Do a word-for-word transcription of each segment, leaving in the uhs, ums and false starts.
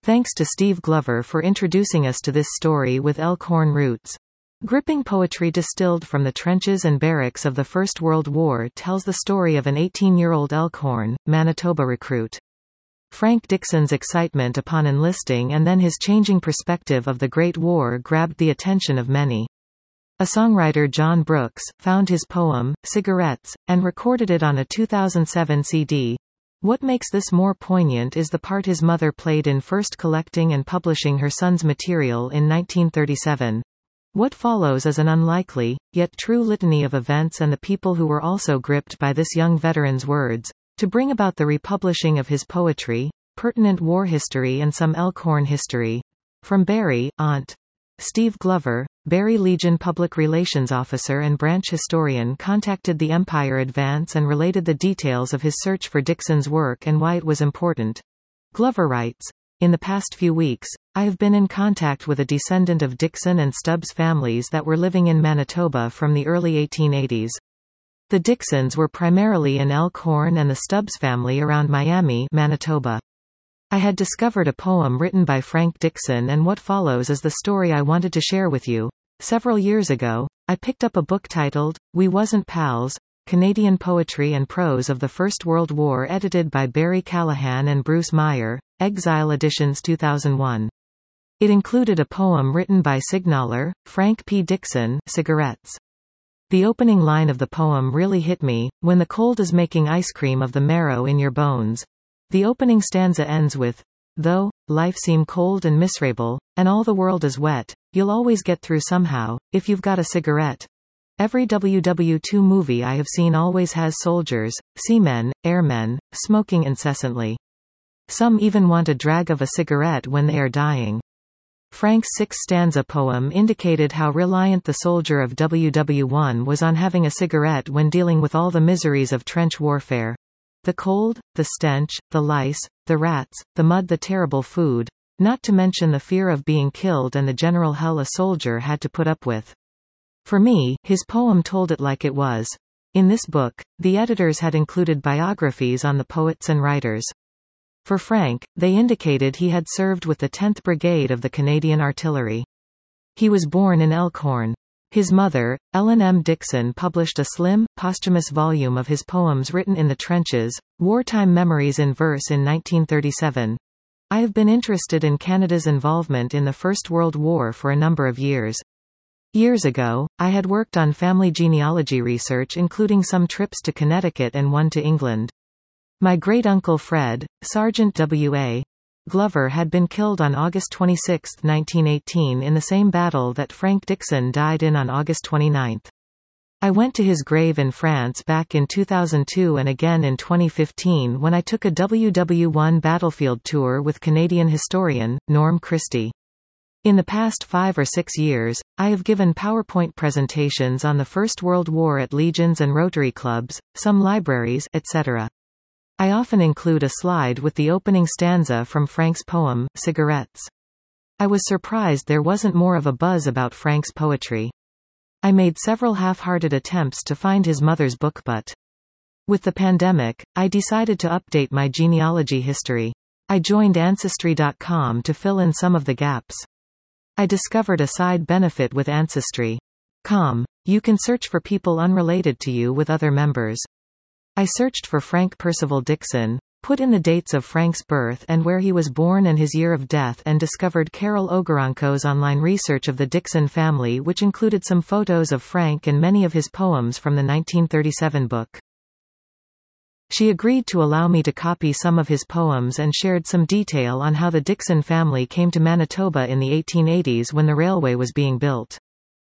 Thanks to Steve Glover for introducing us to this story with Elkhorn roots. Gripping poetry distilled from the trenches and barracks of the First World War tells the story of an eighteen-year-old Elkhorn, Manitoba recruit. Frank Dixon's excitement upon enlisting and then his changing perspective of the Great War grabbed the attention of many. A songwriter, John Brooks, found his poem, Cigarettes, and recorded it on a two thousand seven C D. What makes this more poignant is the part his mother played in first collecting and publishing her son's material in nineteen thirty-seven. What follows is an unlikely, yet true litany of events and the people who were also gripped by this young veteran's words, to bring about the republishing of his poetry, pertinent war history and some Elkhorn history. From Barrie, Aunt. Steve Glover, Barrie Legion Public Relations Officer and branch historian, contacted the Empire Advance and related the details of his search for Dixon's work and why it was important. Glover writes, "In the past few weeks, I have been in contact with a descendant of Dixon and Stubbs families that were living in Manitoba from the early eighteen eighties. The Dixons were primarily in Elkhorn and the Stubbs family around Miami, Manitoba. I had discovered a poem written by Frank Dixon, and what follows is the story I wanted to share with you. Several years ago, I picked up a book titled, We Wasn't Pals, Canadian Poetry and Prose of the First World War, edited by Barry Callahan and Bruce Meyer, Exile Editions two thousand one. It included a poem written by signaller, Frank P. Dixon, Cigarettes. The opening line of the poem really hit me, when the cold is making ice cream of the marrow in your bones. The opening stanza ends with, though life seem cold and miserable, and all the world is wet, you'll always get through somehow, if you've got a cigarette. Every W W two movie I have seen always has soldiers, seamen, airmen, smoking incessantly. Some even want a drag of a cigarette when they are dying." Frank's six-stanza poem indicated how reliant the soldier of W W one was on having a cigarette when dealing with all the miseries of trench warfare. The cold, the stench, the lice, the rats, the mud, the terrible food, not to mention the fear of being killed and the general hell a soldier had to put up with. For me, his poem told it like it was. In this book, the editors had included biographies on the poets and writers. For Frank, they indicated he had served with the tenth Brigade of the Canadian Artillery. He was born in Elkhorn. His mother, Ellen M. Dixon, published a slim, posthumous volume of his poems written in the trenches, Wartime Memories in Verse, in nineteen thirty-seven. I have been interested in Canada's involvement in the First World War for a number of years. Years ago, I had worked on family genealogy research, including some trips to Connecticut and one to England. My great-uncle Fred, Sergeant W A Glover, had been killed on August twenty-sixth, nineteen eighteen in the same battle that Frank Dixon died in on August twenty-ninth. I went to his grave in France back in two thousand two and again in twenty fifteen when I took a W W one battlefield tour with Canadian historian, Norm Christie. In the past five or six years, I have given PowerPoint presentations on the First World War at Legions and Rotary Clubs, some libraries, et cetera. I often include a slide with the opening stanza from Frank's poem, Cigarettes. I was surprised there wasn't more of a buzz about Frank's poetry. I made several half-hearted attempts to find his mother's book, but with the pandemic, I decided to update my genealogy history. I joined Ancestry dot com to fill in some of the gaps. I discovered a side benefit with Ancestry dot com. You can search for people unrelated to you with other members. I searched for Frank Percival Dixon, put in the dates of Frank's birth and where he was born and his year of death, and discovered Carol Ogoranko's online research of the Dixon family, which included some photos of Frank and many of his poems from the nineteen thirty-seven book. She agreed to allow me to copy some of his poems and shared some detail on how the Dixon family came to Manitoba in the eighteen eighties when the railway was being built.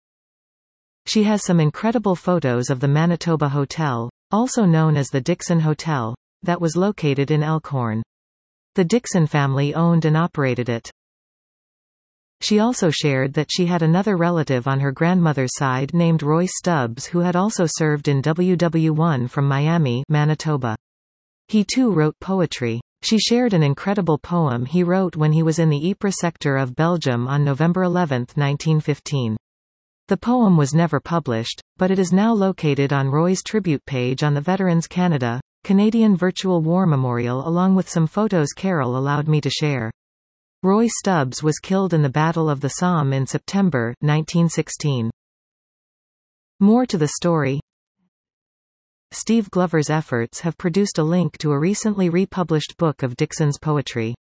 She has some incredible photos of the Manitoba Hotel, also known as the Dixon Hotel, that was located in Elkhorn. The Dixon family owned and operated it. She also shared that she had another relative on her grandmother's side named Roy Stubbs, who had also served in W W one from Miami, Manitoba. He too wrote poetry. She shared an incredible poem he wrote when he was in the Ypres sector of Belgium on November eleventh, nineteen fifteen. The poem was never published, but it is now located on Roy's tribute page on the Veterans Canada, Canadian Virtual War Memorial, along with some photos Carol allowed me to share. Roy Stubbs was killed in the Battle of the Somme in September nineteen sixteen. More to the story. Steve Glover's efforts have produced a link to a recently republished book of Dixon's poetry.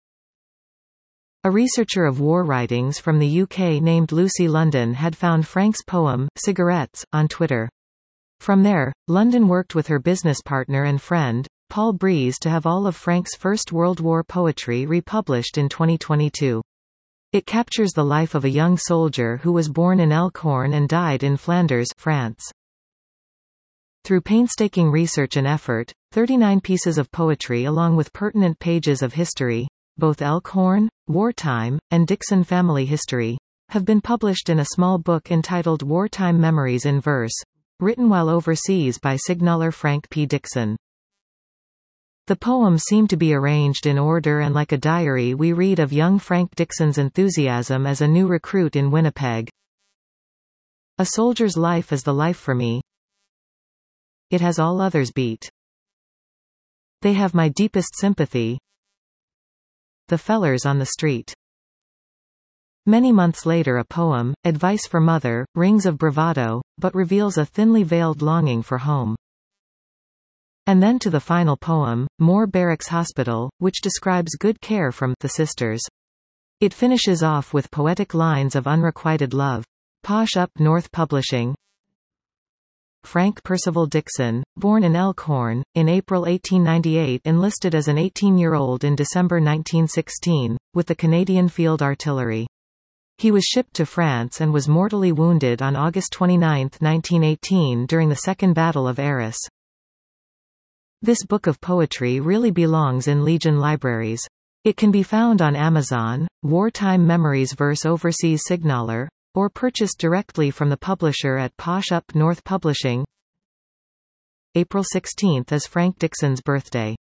A researcher of war writings from the U K named Lucy London had found Frank's poem, Cigarettes, on Twitter. From there, London worked with her business partner and friend, Paul Breeze, to have all of Frank's First World War poetry republished in twenty twenty-two. It captures the life of a young soldier who was born in Elkhorn and died in Flanders, France. Through painstaking research and effort, thirty-nine pieces of poetry along with pertinent pages of history, both Elkhorn, wartime, and Dixon family history, have been published in a small book entitled Wartime Memories in Verse, written while overseas by signaller Frank P. Dixon. The poems seem to be arranged in order, and like a diary we read of young Frank Dixon's enthusiasm as a new recruit in Winnipeg. A soldier's life is the life for me. It has all others beat. They have my deepest sympathy. The fellers on the street. Many months later a poem, Advice for Mother, rings of bravado, but reveals a thinly veiled longing for home. And then to the final poem, Moore Barracks Hospital, which describes good care from the sisters. It finishes off with poetic lines of unrequited love. Posh Up North Publishing. Frank Percival Dixon, born in Elkhorn, in April eighteen ninety-eight, enlisted as an eighteen-year-old in December nineteen sixteen, with the Canadian Field Artillery. He was shipped to France and was mortally wounded on August twenty-ninth nineteen eighteen during the Second Battle of Arras. This book of poetry really belongs in Legion libraries. It can be found on Amazon, Wartime Memories Verse Overseas Signaler, or purchased directly from the publisher at Posh Up North Publishing. April sixteenth is Frank Dixon's birthday.